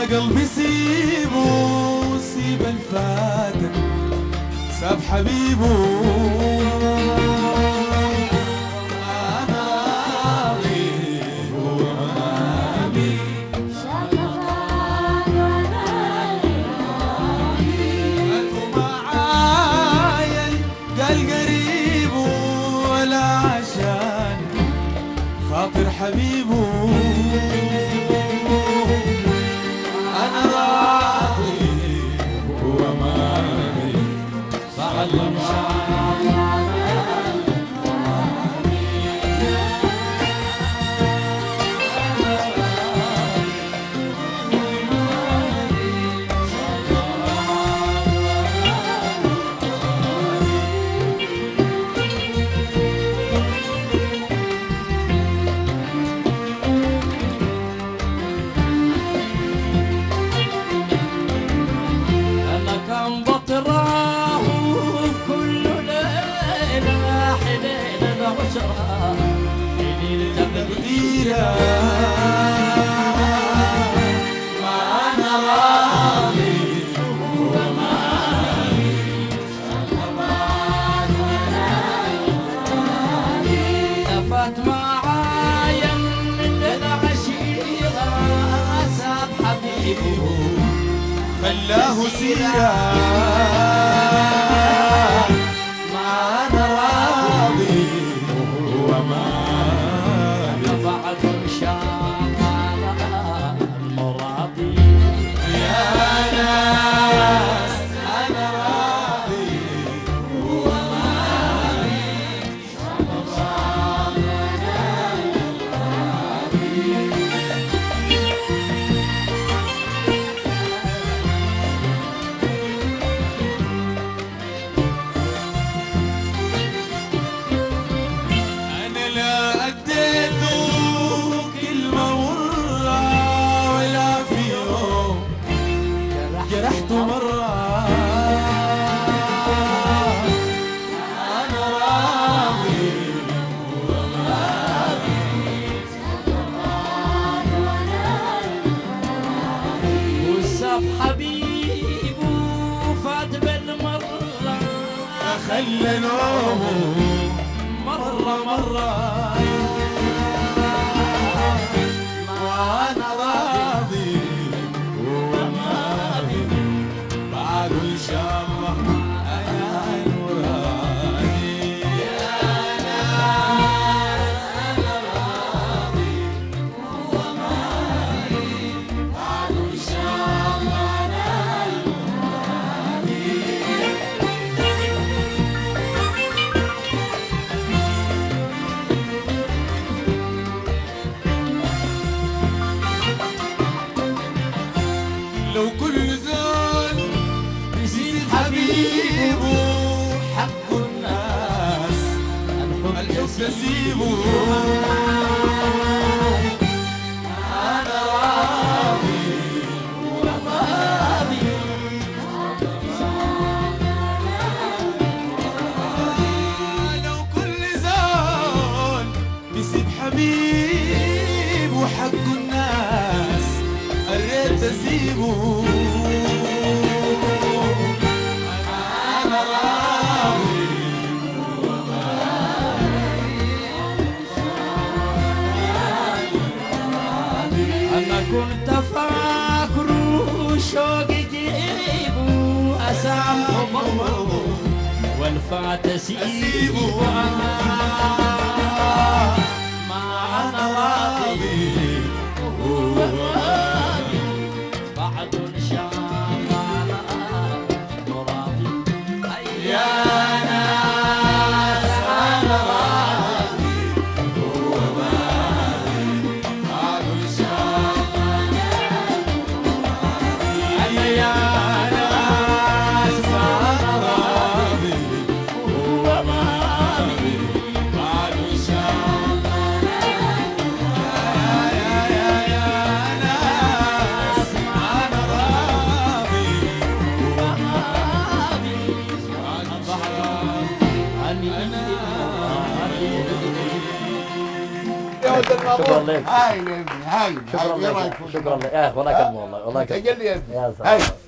قلبي سيبه سيب الفاتك ساب حبيبه أنا راضي ومامي أنتو معايا قال قريب ولا عشان خاطر حبيبه أنا راضي ومامي الله خلاه سيرة معانا راضي ومامي بعد شغال المراضي يا ناس أنا راضي ومامي جرحته مرة أنا راضي وساب حبيبه فات بالمرة خلى نومه مرة وأنا راضي بعد إن شاء الله أنا المرادي يا ناس أنا راضي ومالي بعد إن شاء الله أنا المرادي لو كل زول يسيب حبيبه حق الناس الحب نسيبه أنا راضي وماضي لو كل زول يسيب حبيبه حق الناس الريت اسيبه انا راضي أنا كنت فاكره شوق يجيبه أسامه برضه والفات أسيبه ما أنا راضي بعد إن شاء الله راضي يا ناس انا راضي ومالي بعد ان شاء الله يا ناس انا راضي ومالي بعد ولد المامور شكرا لك. هايل يا ابني هايل شكرا ايه لك رايك شكرا لك والله كلمه والله كلمه تجلي يا ابني يا هايل سلام